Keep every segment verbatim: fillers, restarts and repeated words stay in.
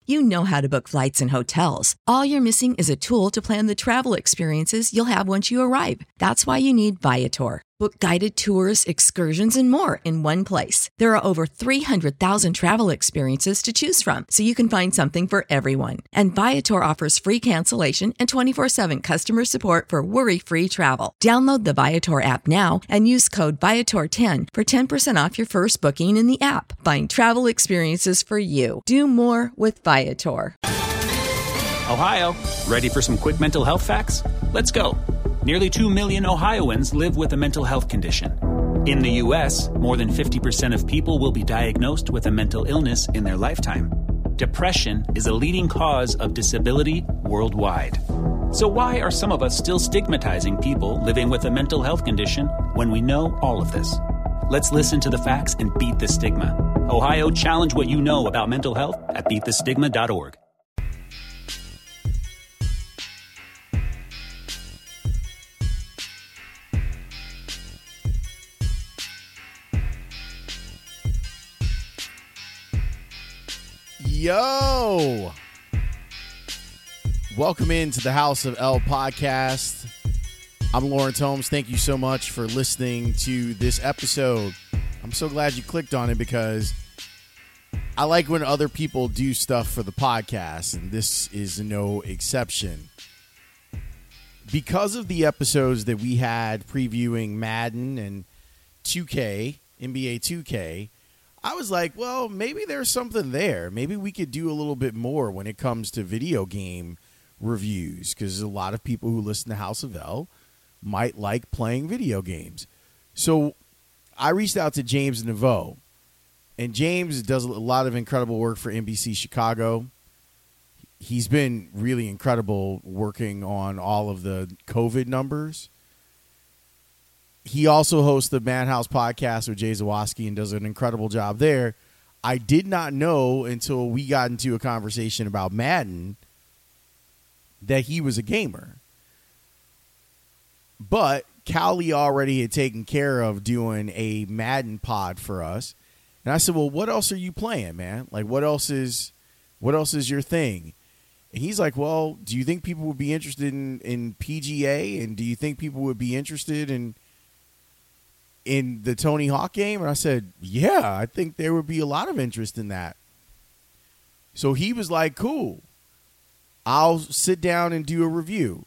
You know how to book flights and hotels. All you're missing is a tool to plan the travel experiences you'll have once you arrive. That's why you need Viator. Book guided tours, excursions, and more in one place. There are over three hundred thousand travel experiences to choose from, so you can find something for everyone. And Viator offers free cancellation and twenty-four seven customer support for worry-free travel. Download the Viator app now and use code Viator ten for ten percent off your first booking in the app. Find travel experiences for you. Do more with Viator. Ohio, ready for some quick mental health facts? Let's go. Nearly two million Ohioans live with a mental health condition. In the U S, more than fifty percent of people will be diagnosed with a mental illness in their lifetime. Depression is a leading cause of disability worldwide. So why are some of us still stigmatizing people living with a mental health condition when we know all of this? Let's listen to the facts and beat the stigma. Ohio, challenge what you know about mental health at beat the stigma dot org. Yo! Welcome into the House of L podcast. I'm Lawrence Holmes. Thank you so much for listening to this episode. I'm so glad you clicked on it because I like when other people do stuff for the podcast, and this is no exception. Because of the episodes that we had previewing Madden and two K, N B A two K, I was like, well, maybe there's something there. Maybe we could do a little bit more when it comes to video game reviews, because a lot of people who listen to House of L might like playing video games. So I reached out to James Naveau, and James does a lot of incredible work for N B C Chicago. He's been really incredible working on all of the COVID numbers. He also hosts the Madhouse podcast with Jay Zawaski and does an incredible job there. I did not know until we got into a conversation about Madden that he was a gamer. But Cowley already had taken care of doing a Madden pod for us. And I said, well, what else are you playing, man? Like, what else is what else is your thing? And he's like, well, do you think people would be interested in, in P G A? And do you think people would be interested in in the Tony Hawk game? And I said, yeah, I think there would be a lot of interest in that. So he was like, cool, I'll sit down and do a review.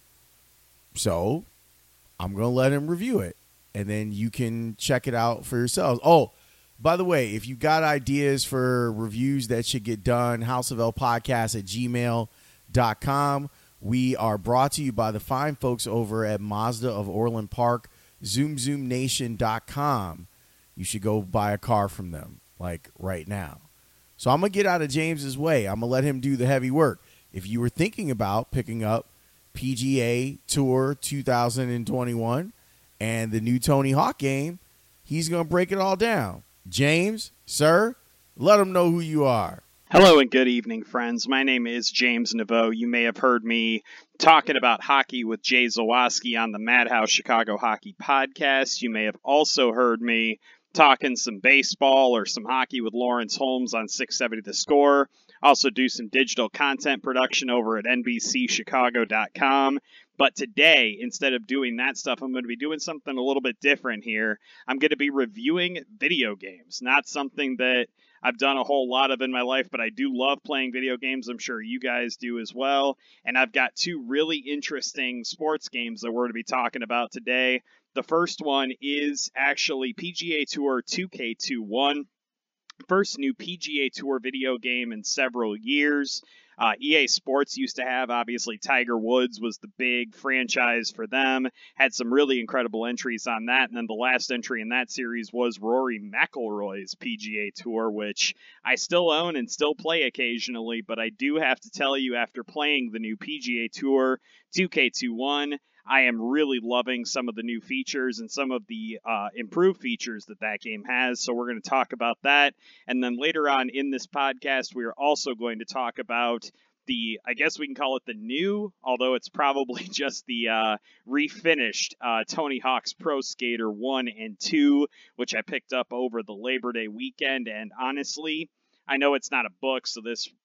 So I'm going to let him review it, and then you can check it out for yourselves. Oh, by the way, if you got ideas for reviews that should get done, house of l podcast at gmail dot com. We are brought to you by the fine folks over at Mazda of Orland Park, zoom zoom nation dot com. You should go buy a car from them, like right now. So I'm going to get out of James's way. I'm going to let him do the heavy work. If you were thinking about picking up P G A Tour two thousand twenty-one and the new Tony Hawk game, he's going to break it all down. James, sir, let them know who you are. Hello and good evening, friends. My name is James Naveau. You may have heard me talking about hockey with Jay Zawaski on the Madhouse Chicago Hockey Podcast. You may have also heard me talking some baseball or some hockey with Lawrence Holmes on six seventy The Score. Also do some digital content production over at N B C Chicago dot com. But today, instead of doing that stuff, I'm going to be doing something a little bit different here. I'm going to be reviewing video games, not something that I've done a whole lot of in my life, but I do love playing video games. I'm sure you guys do as well. And I've got two really interesting sports games that we're going to be talking about today. The first one is actually P G A Tour two K twenty-one. First new P G A Tour video game in several years. Uh, E A Sports used to have, obviously, Tiger Woods was the big franchise for them. Had some really incredible entries on that. And then the last entry in that series was Rory McIlroy's P G A Tour, which I still own and still play occasionally. But I do have to tell you, after playing the new P G A Tour two K twenty-one, I am really loving some of the new features and some of the uh, improved features that that game has. So we're going to talk about that. And then later on in this podcast, we are also going to talk about the, I guess we can call it the new, although it's probably just the uh, refinished uh, Tony Hawk's Pro Skater one and two, which I picked up over the Labor Day weekend. And honestly, I know it's not a book, so this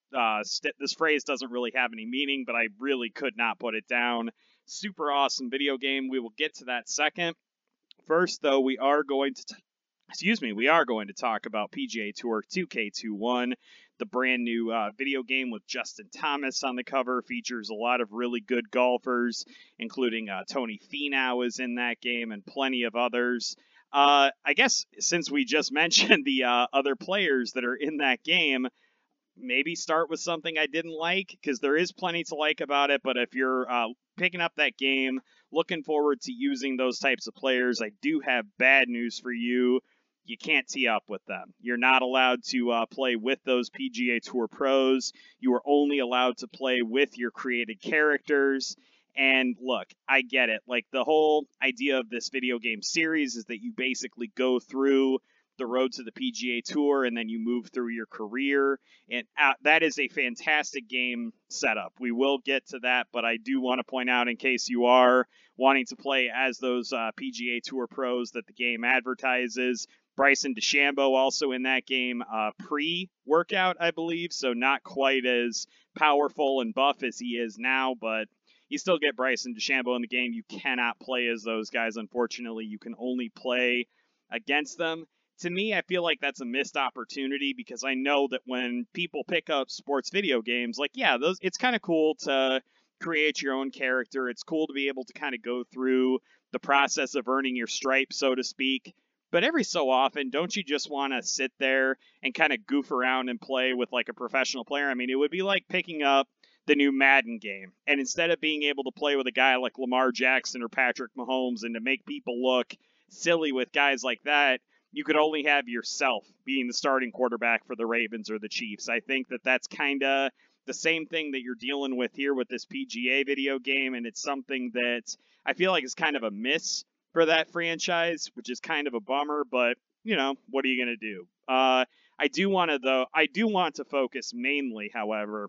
uh, st- this phrase doesn't really have any meaning, but I really could not put it down. Super awesome video game. We will get to that second. First, though, we are going to, t- excuse me, we are going to talk about P G A Tour two K twenty-one, the brand new uh, video game with Justin Thomas on the cover. Features a lot of really good golfers, including uh, Tony Finau is in that game and plenty of others. Uh, I guess since we just mentioned the uh, other players that are in that game, maybe start with something I didn't like, because there is plenty to like about it. But if you're uh, picking up that game, looking forward to using those types of players, I do have bad news for you. You can't tee up with them. You're not allowed to uh, play with those P G A Tour pros. You are only allowed to play with your created characters. And look, I get it. Like, the whole idea of this video game series is that you basically go through the road to the P G A Tour and then you move through your career. And uh, that is a fantastic game setup. We will get to that, but I do want to point out, in case you are wanting to play as those uh, P G A Tour pros that the game advertises, Bryson DeChambeau also in that game, uh, pre-workout, I believe, so not quite as powerful and buff as he is now, but you still get Bryson DeChambeau in the game. You cannot play as those guys, unfortunately. You can only play against them. To me, I feel like that's a missed opportunity, because I know that when people pick up sports video games, like, yeah, those it's kind of cool to create your own character. It's cool to be able to kind of go through the process of earning your stripes, so to speak. But every so often, don't you just want to sit there and kind of goof around and play with like a professional player? I mean, it would be like picking up the new Madden game, and instead of being able to play with a guy like Lamar Jackson or Patrick Mahomes and to make people look silly with guys like that, you could only have yourself being the starting quarterback for the Ravens or the Chiefs. I think that that's kind of the same thing that you're dealing with here with this P G A video game, and it's something that I feel like is kind of a miss for that franchise, which is kind of a bummer, but, you know, what are you going to do? Uh, I do want to, though, I do want to focus mainly, however,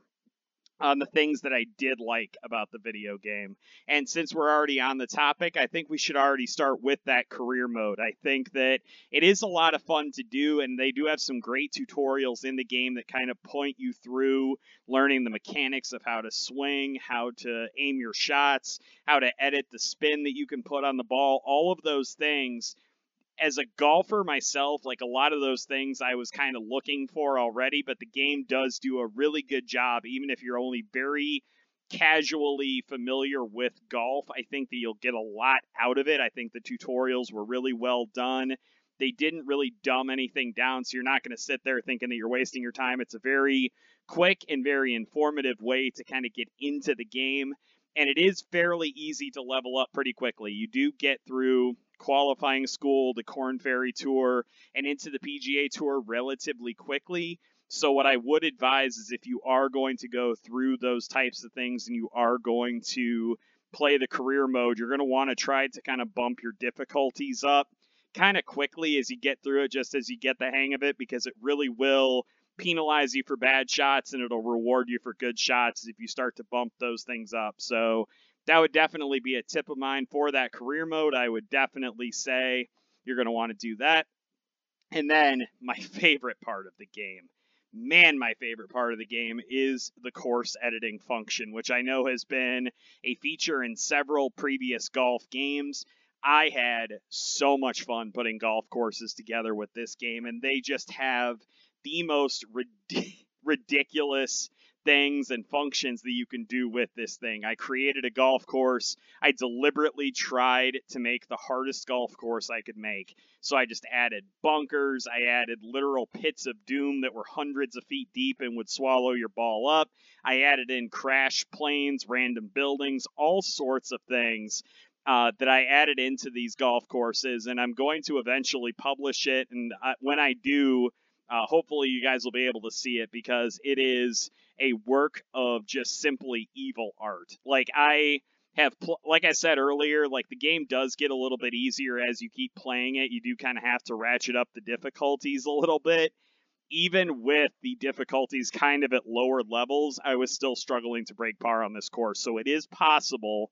on the things that I did like about the video game. And since we're already on the topic, I think we should already start with that career mode. I think that it is a lot of fun to do, and they do have some great tutorials in the game that kind of point you through learning the mechanics of how to swing, how to aim your shots, how to edit the spin that you can put on the ball, all of those things. As a golfer myself, like, a lot of those things I was kind of looking for already, but the game does do a really good job, even if you're only very casually familiar with golf. I think that you'll get a lot out of it. I think the tutorials were really well done. They didn't really dumb anything down, so you're not going to sit there thinking that you're wasting your time. It's a very quick and very informative way to kind of get into the game, and it is fairly easy to level up pretty quickly. You do get through qualifying school, the Korn Ferry Tour, and into the P G A Tour relatively quickly. So what I would advise is, if you are going to go through those types of things and you are going to play the career mode, you're going to want to try to kind of bump your difficulties up kind of quickly as you get through it, just as you get the hang of it, because it really will penalize you for bad shots and it'll reward you for good shots if you start to bump those things up. So that would definitely be a tip of mine for that career mode. I would definitely say you're going to want to do that. And then my favorite part of the game, man, my favorite part of the game is the course editing function, which I know has been a feature in several previous golf games. I had so much fun putting golf courses together with this game, and they just have the most rid- ridiculous things and functions that you can do with this thing. I created a golf course. I deliberately tried to make the hardest golf course I could make. So I just added bunkers. I added literal pits of doom that were hundreds of feet deep and would swallow your ball up. I added in crash planes, random buildings, all sorts of things uh, that I added into these golf courses. And I'm going to eventually publish it. And I, when I do, uh, hopefully you guys will be able to see it, because it is a work of just simply evil art. Like I have, pl- like I said earlier, like the game does get a little bit easier as you keep playing it. You do kind of have to ratchet up the difficulties a little bit. Even with the difficulties kind of at lower levels, I was still struggling to break par on this course. So it is possible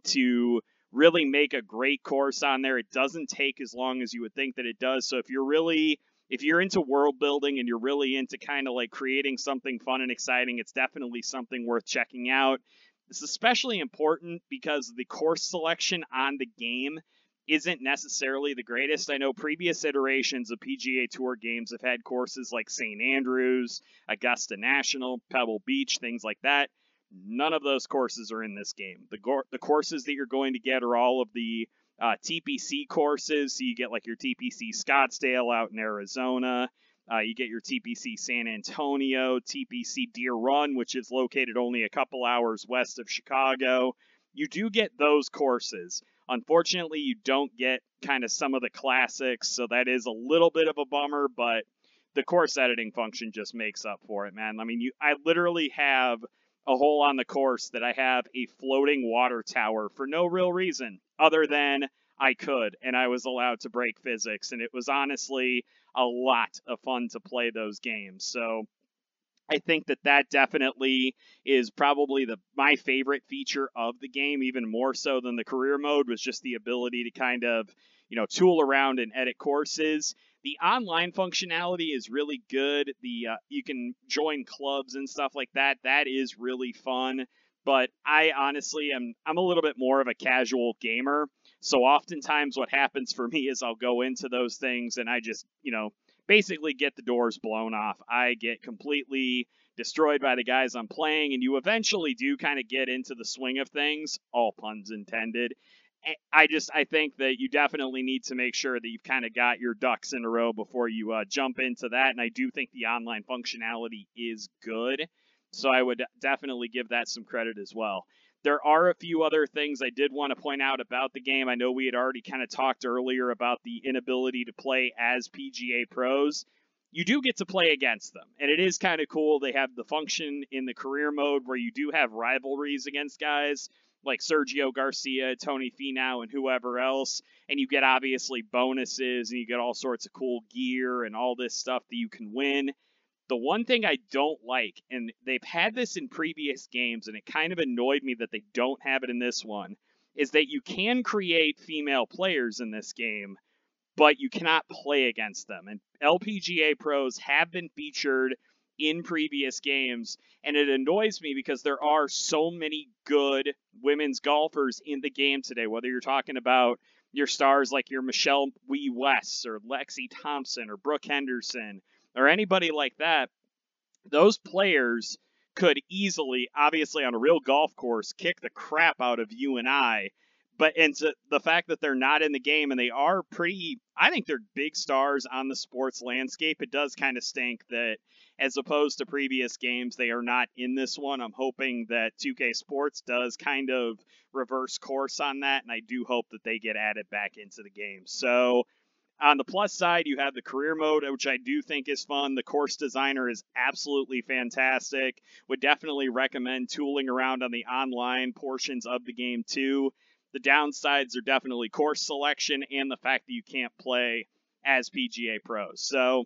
to really make a great course on there. It doesn't take as long as you would think that it does. So if you're really if you're into world building and you're really into kind of like creating something fun and exciting, it's definitely something worth checking out. This is especially important because the course selection on the game isn't necessarily the greatest. I know previous iterations of P G A Tour games have had courses like Saint Andrews, Augusta National, Pebble Beach, things like that. None of those courses are in this game. The, go- the courses that you're going to get are all of the uh, T P C courses. So you get like your T P C Scottsdale out in Arizona. Uh, you get your T P C San Antonio, T P C Deer Run, which is located only a couple hours west of Chicago. You do get those courses. Unfortunately, you don't get kind of some of the classics, so that is a little bit of a bummer, but the course editing function just makes up for it, man. I mean, you, I literally have a hole on the course that I have a floating water tower for no real reason other than I could, and I was allowed to break physics, and it was honestly a lot of fun to play those games. So I think that that definitely is probably the my favorite feature of the game, even more so than the career mode, was just the ability to kind of, you know, tool around and edit courses. The online functionality is really good. The uh, you can join clubs and stuff like that. That is really fun. But I honestly am I'm a little bit more of a casual gamer. So oftentimes what happens for me is I'll go into those things and I just, you know, basically get the doors blown off. I get completely destroyed by the guys I'm playing, and you eventually do kind of get into the swing of things, all puns intended. I just, I think that you definitely need to make sure that you've kind of got your ducks in a row before you uh, jump into that, and I do think the online functionality is good, so I would definitely give that some credit as well. There are a few other things I did want to point out about the game. I know we had already kind of talked earlier about the inability to play as P G A pros. You do get to play against them, and it is kind of cool. They have the function in the career mode where you do have rivalries against guys like Sergio Garcia, Tony Finau, and whoever else, and you get obviously bonuses, and you get all sorts of cool gear and all this stuff that you can win. The one thing I don't like, and they've had this in previous games, and it kind of annoyed me that they don't have it in this one, is that you can create female players in this game, but you cannot play against them. And L P G A pros have been featured in previous games, and it annoys me because there are so many good women's golfers in the game today, whether you're talking about your stars like your Michelle Wie West or Lexi Thompson or Brooke Henderson or anybody like that. Those players could easily, obviously on a real golf course, kick the crap out of you and I. But and to the fact that they're not in the game, and they are pretty, I think they're big stars on the sports landscape, it does kind of stink that as opposed to previous games, they are not in this one. I'm hoping that two K Sports does kind of reverse course on that, and I do hope that they get added back into the game. So on the plus side, you have the career mode, which I do think is fun. The course designer is absolutely fantastic. Would definitely recommend tooling around on the online portions of the game too. The downsides are definitely course selection and the fact that you can't play as P G A pros. So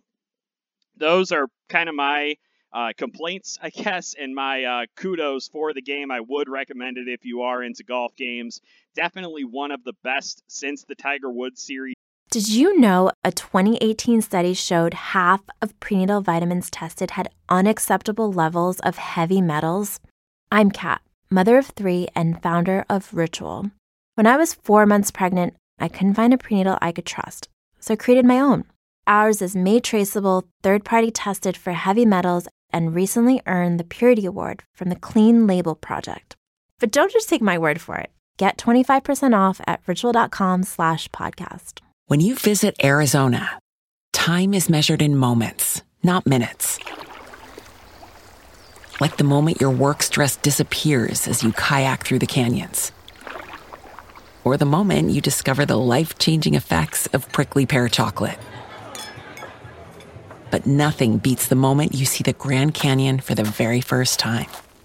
those are kind of my uh, complaints, I guess, and my uh, kudos for the game. I would recommend it if you are into golf games. Definitely one of the best since the Tiger Woods series. Did you know a twenty eighteen study showed half of prenatal vitamins tested had unacceptable levels of heavy metals? I'm Kat, mother of three and founder of Ritual. When I was four months pregnant, I couldn't find a prenatal I could trust, so I created my own. Ours is made traceable, third-party tested for heavy metals, and recently earned the Purity Award from the Clean Label Project. But don't just take my word for it. Get twenty-five percent off at ritual.com slash podcast. When you visit Arizona, time is measured in moments, not minutes. Like the moment your work stress disappears as you kayak through the canyons. Or the moment you discover the life-changing effects of prickly pear chocolate. But nothing beats the moment you see the Grand Canyon for the very first time.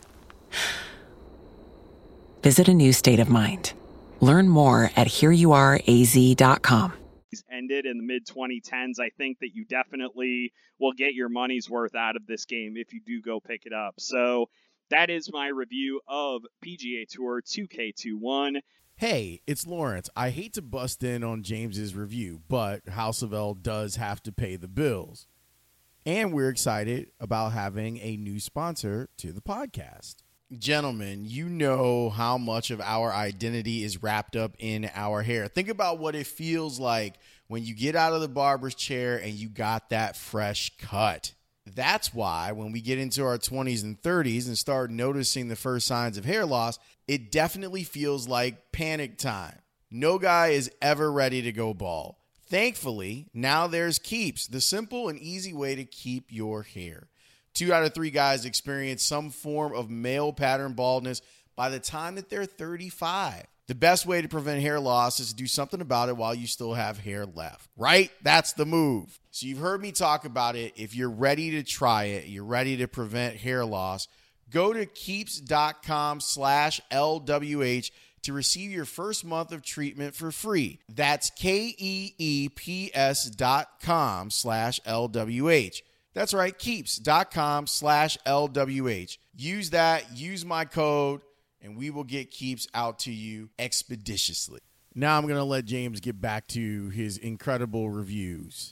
Visit a new state of mind. Learn more at here you are a z dot com. Ended in the mid twenty tens. I think that you definitely will get your money's worth out of this game if you do go pick it up. So that is my review of P G A Tour two K twenty-one. Hey, it's Lawrence. I hate to bust in on James's review, but House of L does have to pay the bills. And we're excited about having a new sponsor to the podcast. Gentlemen, you know how much of our identity is wrapped up in our hair. Think about what it feels like when you get out of the barber's chair and you got that fresh cut. That's why when we get into our twenties and thirties and start noticing the first signs of hair loss, it definitely feels like panic time. No guy is ever ready to go bald. Thankfully, now there's Keeps, the simple and easy way to keep your hair. Two out of three guys experience some form of male pattern baldness by the time that they're thirty-five. The best way to prevent hair loss is to do something about it while you still have hair left, right? That's the move. So you've heard me talk about it. If you're ready to try it, you're ready to prevent hair loss, go to keeps.com slash LWH to receive your first month of treatment for free. That's K-E-E-P-S dot com slash L-W-H. That's right, keeps.com slash L-W-H. Use that, use my code, and we will get Keeps out to you expeditiously. Now I'm going to let James get back to his incredible reviews.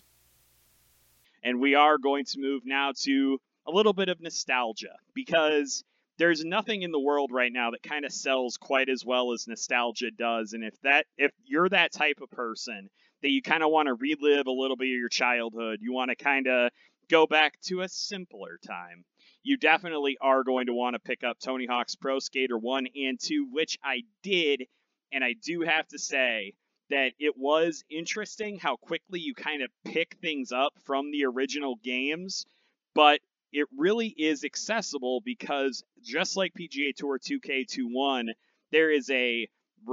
And we are going to move now to a little bit of nostalgia, because there's nothing in the world right now that kind of sells quite as well as nostalgia does. And if that if you're that type of person that you kind of want to relive a little bit of your childhood, you want to kind of go back to a simpler time, you definitely are going to want to pick up Tony Hawk's Pro Skater one and two, which I did. And I do have to say that it was interesting how quickly you kind of pick things up from the original games, but it really is accessible because just like P G A Tour two K twenty-one, there is a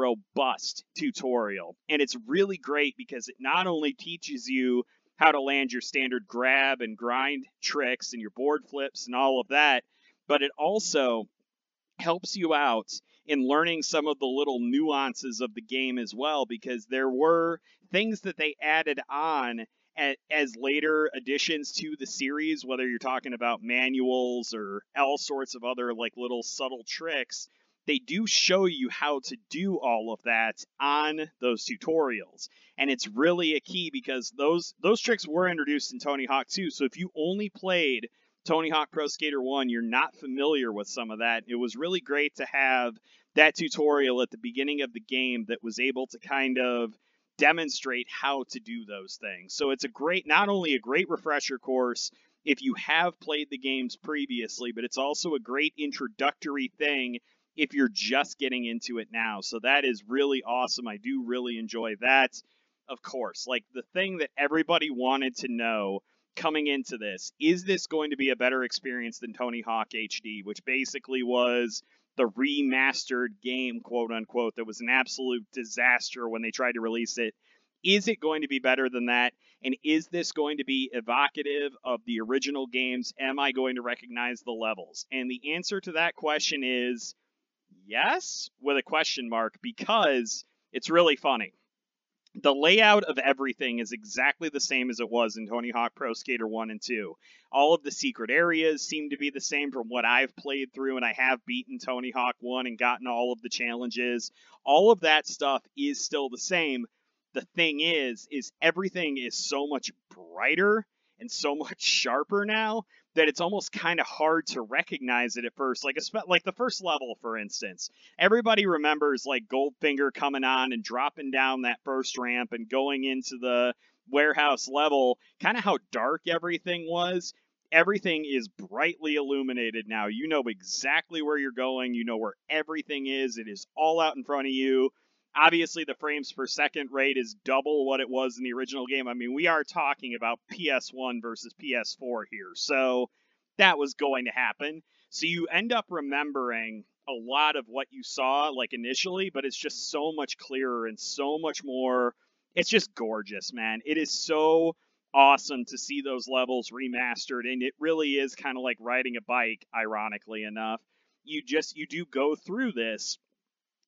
robust tutorial. And it's really great because it not only teaches you how to land your standard grab and grind tricks and your board flips and all of that, but it also helps you out in learning some of the little nuances of the game as well, because there were things that they added on as later additions to the series, whether you're talking about manuals or all sorts of other like little subtle tricks. They do show you how to do all of that on those tutorials. And it's really a key because those those tricks were introduced in Tony Hawk two. So if you only played Tony Hawk Pro Skater one, you're not familiar with some of that. It was really great to have that tutorial at the beginning of the game that was able to kind of demonstrate how to do those things. So it's a great, not only a great refresher course if you have played the games previously, but it's also a great introductory thing if you're just getting into it now. So that is really awesome. I do really enjoy that. Of course, like the thing that everybody wanted to know coming into this, is this going to be a better experience than Tony Hawk H D, which basically was the remastered game, quote unquote, that was an absolute disaster when they tried to release it. Is it going to be better than that? And is this going to be evocative of the original games? Am I going to recognize the levels? And the answer to that question is yes, with a question mark, because it's really funny. The layout of everything is exactly the same as it was in Tony Hawk Pro Skater one and two. All of the secret areas seem to be the same from what I've played through, and I have beaten Tony Hawk one and gotten all of the challenges. All of that stuff is still the same. The thing is, is everything is so much brighter and so much sharper now that it's almost kind of hard to recognize it at first. Like, like the first level, for instance, everybody remembers like Goldfinger coming on and dropping down that first ramp and going into the warehouse level, kind of how dark everything was. Everything is brightly illuminated now. You know exactly where you're going. You know where everything is. It is all out in front of you. Obviously, the frames per second rate is double what it was in the original game. I mean, we are talking about P S one versus P S four here. So that was going to happen. So you end up remembering a lot of what you saw, like initially, but it's just so much clearer and so much more. It's just gorgeous, man. It is so awesome to see those levels remastered. And it really is kind of like riding a bike, ironically enough. You just, you do go through this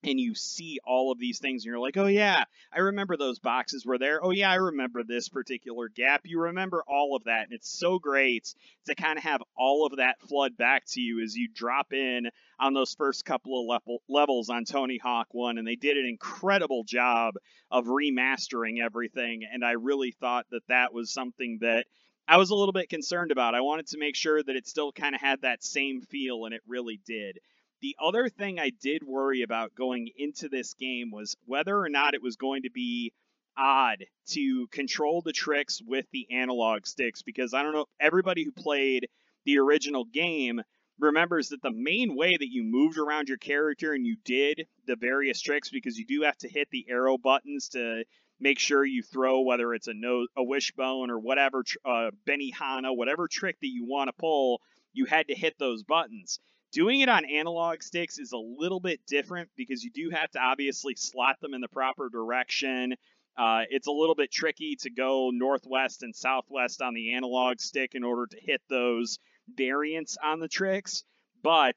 and you see all of these things and you're like, oh yeah, I remember those boxes were there. Oh yeah, I remember this particular gap. You remember all of that. And it's so great to kind of have all of that flood back to you as you drop in on those first couple of level, levels on Tony Hawk one. And they did an incredible job of remastering everything. And I really thought that that was something that I was a little bit concerned about. I wanted to make sure that it still kind of had that same feel, and it really did. The other thing I did worry about going into this game was whether or not it was going to be odd to control the tricks with the analog sticks, because I don't know, everybody who played the original game remembers that the main way that you moved around your character and you did the various tricks, because you do have to hit the arrow buttons to make sure you throw, whether it's a nose, a wishbone or whatever, uh, Benihana, whatever trick that you want to pull, you had to hit those buttons. Doing it on analog sticks is a little bit different because you do have to obviously slot them in the proper direction. Uh, it's a little bit tricky to go northwest and southwest on the analog stick in order to hit those variants on the tricks. But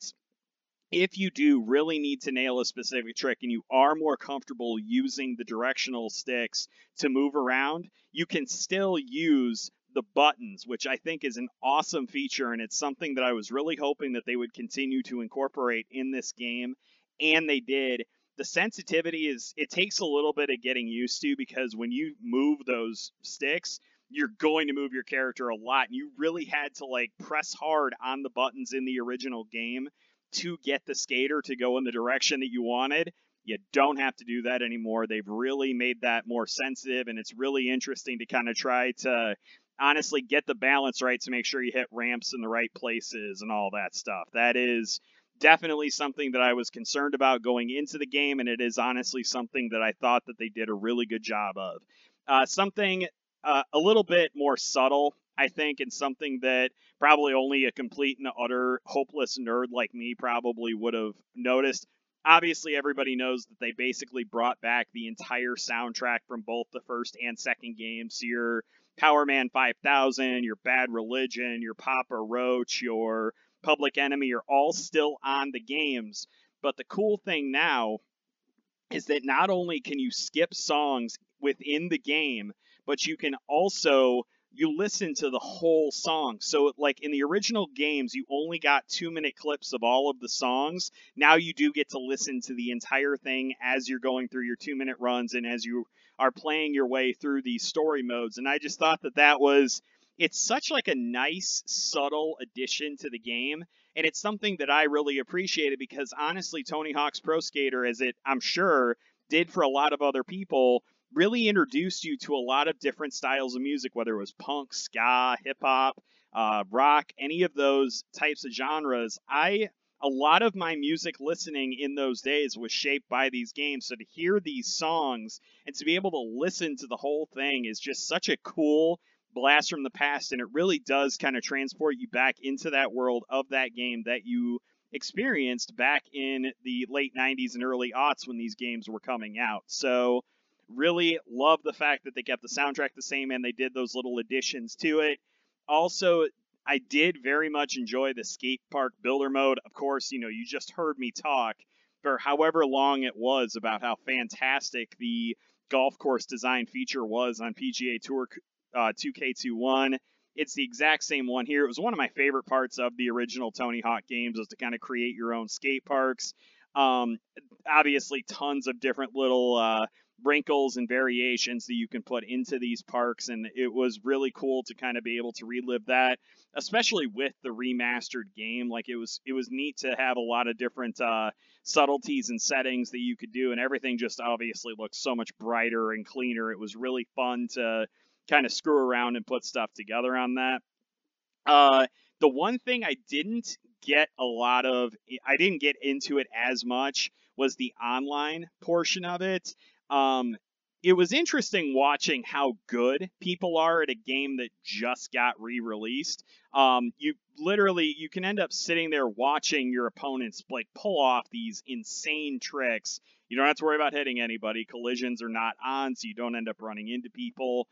if you do really need to nail a specific trick and you are more comfortable using the directional sticks to move around, you can still use the buttons, which I think is an awesome feature, and it's something that I was really hoping that they would continue to incorporate in this game, and they did. The sensitivity is, it takes a little bit of getting used to, because when you move those sticks, you're going to move your character a lot, and you really had to like press hard on the buttons in the original game to get the skater to go in the direction that you wanted. You don't have to do that anymore. They've really made that more sensitive, and it's really interesting to kind of try to honestly get the balance right to make sure you hit ramps in the right places and all that stuff. That is definitely something that I was concerned about going into the game, and it is honestly something that I thought that they did a really good job of. Uh, something uh, a little bit more subtle, I think, and something that probably only a complete and utter hopeless nerd like me probably would have noticed. Obviously, everybody knows that they basically brought back the entire soundtrack from both the first and second games. So your Power Man five thousand, your Bad Religion, your Papa Roach, your Public Enemy are all still on the games. But the cool thing now is that not only can you skip songs within the game, but you can also, you listen to the whole song. So like in the original games, you only got two minute clips of all of the songs. Now you do get to listen to the entire thing as you're going through your two minute runs and as you are playing your way through these story modes. And I just thought that that was, it's such like a nice, subtle addition to the game. And it's something that I really appreciated, because honestly, Tony Hawk's Pro Skater, as it, I'm sure, did for a lot of other people, really introduced you to a lot of different styles of music, whether it was punk, ska, hip hop, uh, rock, any of those types of genres. I, a lot of my music listening in those days was shaped by these games. So to hear these songs and to be able to listen to the whole thing is just such a cool blast from the past. And it really does kind of transport you back into that world of that game that you experienced back in the late nineties and early aughts when these games were coming out. So really love the fact that they kept the soundtrack the same and they did those little additions to it. Also, I did very much enjoy the skate park builder mode. Of course, you know, you just heard me talk for however long it was about how fantastic the golf course design feature was on P G A Tour uh, two K twenty-one. It's the exact same one here. It was one of my favorite parts of the original Tony Hawk games, was to kind of create your own skate parks. Um, obviously, tons of different little uh, wrinkles and variations that you can put into these parks, and it was really cool to kind of be able to relive that, especially with the remastered game. Like it was it was neat to have a lot of different uh subtleties and settings that you could do, and everything just obviously looked so much brighter and cleaner. It was really fun to kind of screw around and put stuff together on that. Uh the one thing I didn't get a lot of, I didn't get into it as much, was the online portion of it. Um, it was interesting watching how good people are at a game that just got re-released. Um, you literally, you can end up sitting there watching your opponents like pull off these insane tricks. You don't have to worry about hitting anybody. Collisions are not on, so you don't end up running into people.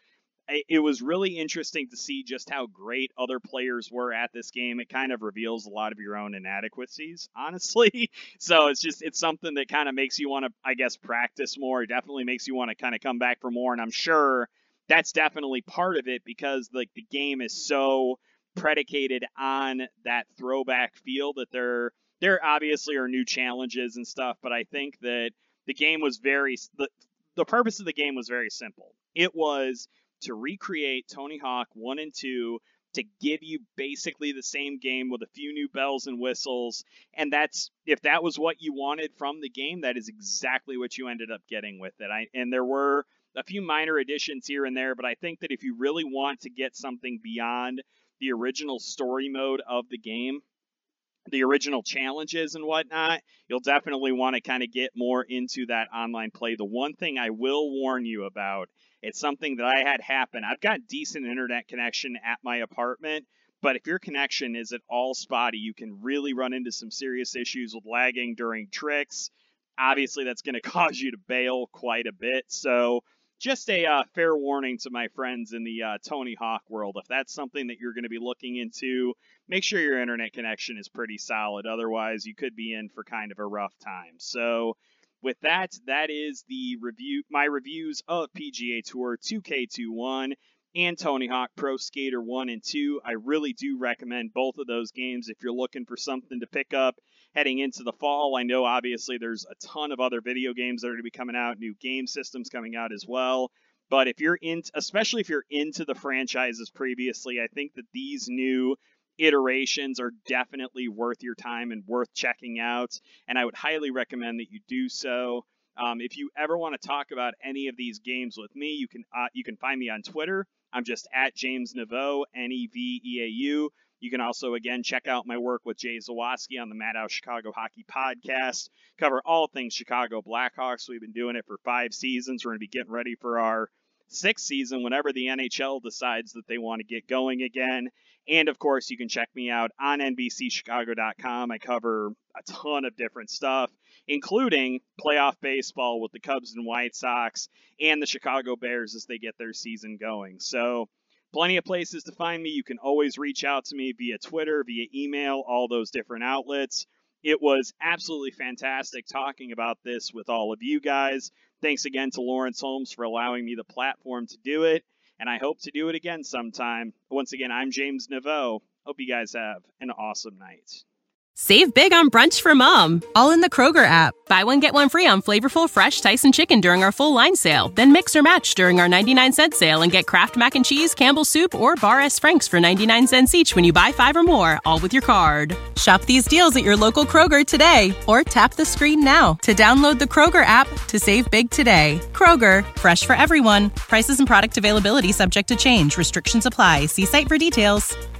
it was really interesting to see just how great other players were at this game. It kind of reveals a lot of your own inadequacies, honestly. So it's just, it's something that kind of makes you want to, I guess, practice more. It definitely makes you want to kind of come back for more. And I'm sure that's definitely part of it because like the game is so predicated on that throwback feel that there, there obviously are new challenges and stuff. But I think that the game was very, the, the purpose of the game was very simple. It was to recreate Tony Hawk one and two, to give you basically the same game with a few new bells and whistles. And that's, if that was what you wanted from the game, that is exactly what you ended up getting with it. I, and there were a few minor additions here and there, but I think that if you really want to get something beyond the original story mode of the game, the original challenges and whatnot, you'll definitely want to kind of get more into that online play. The one thing I will warn you about, it's something that I had happen. I've got decent internet connection at my apartment, but if your connection is at all spotty, you can really run into some serious issues with lagging during tricks. Obviously, that's going to cause you to bail quite a bit. So just a uh, fair warning to my friends in the uh, Tony Hawk world. If that's something that you're going to be looking into, make sure your internet connection is pretty solid. Otherwise, you could be in for kind of a rough time. So with that, that is the review, my reviews of P G A Tour two K twenty-one and Tony Hawk Pro Skater one and two. I really do recommend both of those games if you're looking for something to pick up heading into the fall. I know obviously there's a ton of other video games that are going to be coming out, new game systems coming out as well. But if you're in, especially if you're into the franchises previously, I think that these new iterations are definitely worth your time and worth checking out, and I would highly recommend that you do so. Um, if you ever want to talk about any of these games with me, you can uh, you can find me on Twitter. I'm just at James Neveau, N E V E A U. You can also, again, check out my work with Jay Zawaski on the Madhouse Chicago Hockey Podcast. Cover all things Chicago Blackhawks. We've been doing it for five seasons. We're going to be getting ready for our sixth season whenever the N H L decides that they want to get going again. And, of course, you can check me out on N B C Chicago dot com. I cover a ton of different stuff, including playoff baseball with the Cubs and White Sox and the Chicago Bears as they get their season going. So plenty of places to find me. You can always reach out to me via Twitter, via email, all those different outlets. It was absolutely fantastic talking about this with all of you guys. Thanks again to Lawrence Holmes for allowing me the platform to do it, and I hope to do it again sometime. Once again, I'm James Neveau. Hope you guys have an awesome night. Save big on brunch for mom, all in the Kroger app. Buy one, get one free on flavorful, fresh Tyson chicken during our full line sale. Then mix or match during our ninety-nine cent sale and get Kraft Mac and Cheese, Campbell's Soup, or Bar S. Frank's for ninety-nine cents each when you buy five or more, all with your card. Shop these deals at your local Kroger today, or tap the screen now to download the Kroger app to save big today. Kroger, fresh for everyone. Prices and product availability subject to change. Restrictions apply. See site for details.